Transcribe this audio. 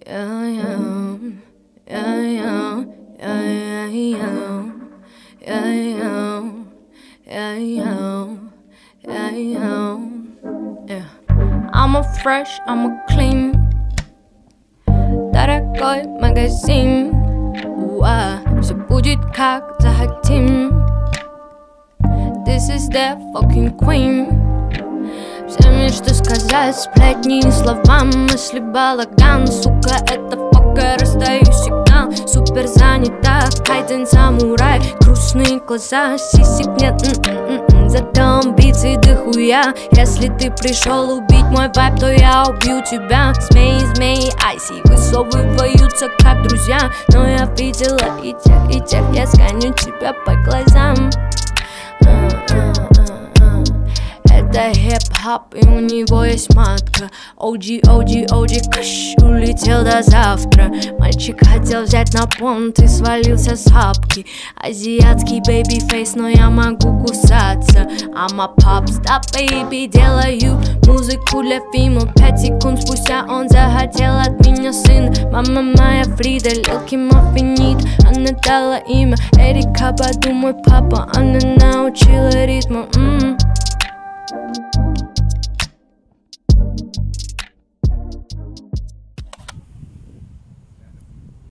I'm a fresh, I'm a clean. Дорогой магазин. Все будет как захотим. This is the fucking queen. Все мечты сказать, сплетни словам. Мысли балаган, сука, это фока. Раздаю сигнал, супер занята. Кайден самурай, грустные глаза. Сисек нет, зато амбиций дохуя. Если ты пришел убить мой вайб, то я убью тебя. Змеи, змеи, айси высовываются как друзья. Но я видела и тех, я сканю тебя по глазам. Это хип-хоп, и у него есть матка. OG, кэш, улетел до завтра. Мальчик хотел взять на понт и свалился с хапки. Азиатский бэйби-фейс, но я могу кусаться. I'm a pop-star, baby, делаю музыку для фильма. 5 секунд спустя он захотел от меня сын. Мама моя Фрида, лилки маффинит. Она дала имя Эрика Баду, мой папа. Она научила ритму.